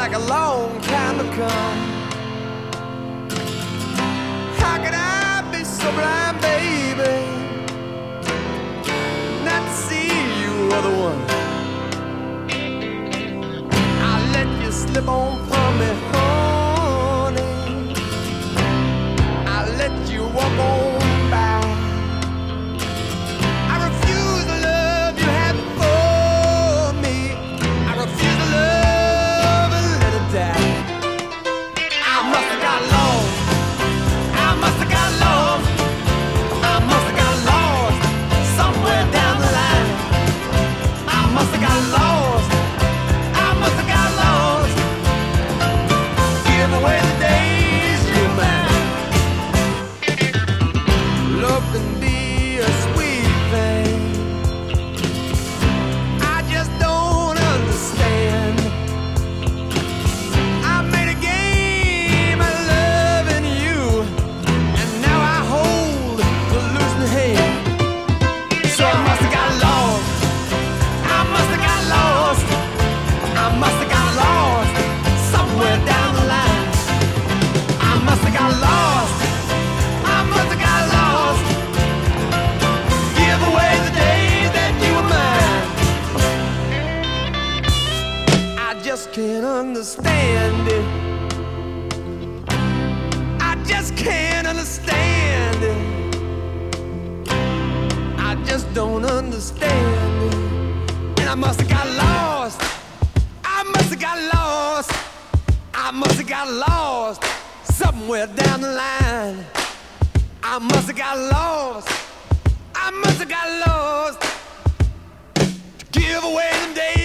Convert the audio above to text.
like a long time to come. How can I be so blind, baby, not to see you are the one? I let you slip on from me, honey. I let you walk on by. I refuse the love you had before me. I refuse the love and let it die. I must have got lost. I must have got lost. I must have got lost somewhere down the line. I must have got lost. I must have got lost. Give away the days you're mine. Love can be a sweet thing. I just don't understand. I made a game of loving you, and now I hold the losing hand. So I must have got lost. I must have got lost. I must have got lost somewhere down the line. I must have got lost. I must have got lost. Give away the days that you were mine. I just can't understand it. I just can't understand it. I just don't understand it. And I must have got lost. I must have got lost. I must have got lost somewhere down the line. I must have got lost. I must have got lost to give away them days